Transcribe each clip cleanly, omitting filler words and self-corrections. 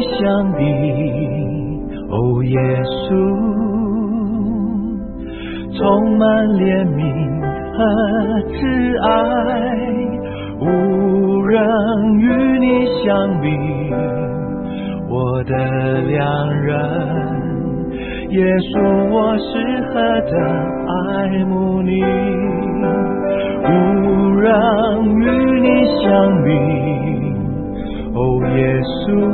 相比。哦，耶稣，充满怜悯和慈爱，无人与你相比。我的良人，耶稣，我是何等爱慕你，无人与你相比。哦，耶稣，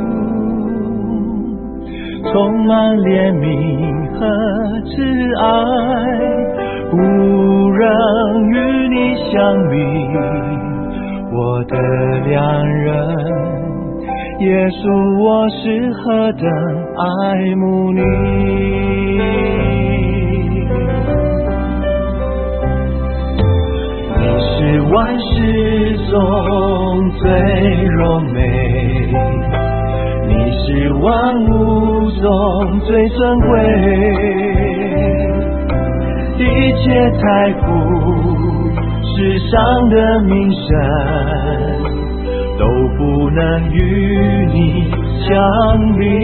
充满怜悯和慈爱，无人与你相比。我的良人，耶稣，我是何等爱慕你。你是万事中最柔美，你是万物中最尊贵，一切财富世上的名声都不能与你相比。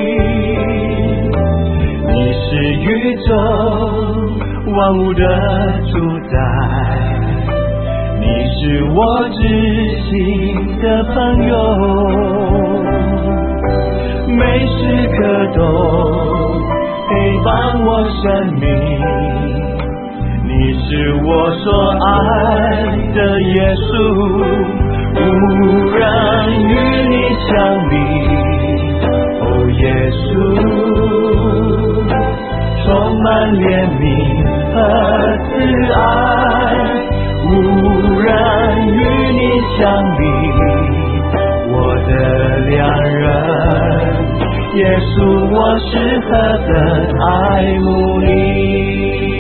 你是宇宙万物的主宰，你是我知心的朋友，每时刻都陪伴我生命。你是我所爱的耶稣，无人与你相比。哦，耶稣，充满怜悯和慈爱，无人与你相比。我的良人，耶稣，我是何等爱慕你。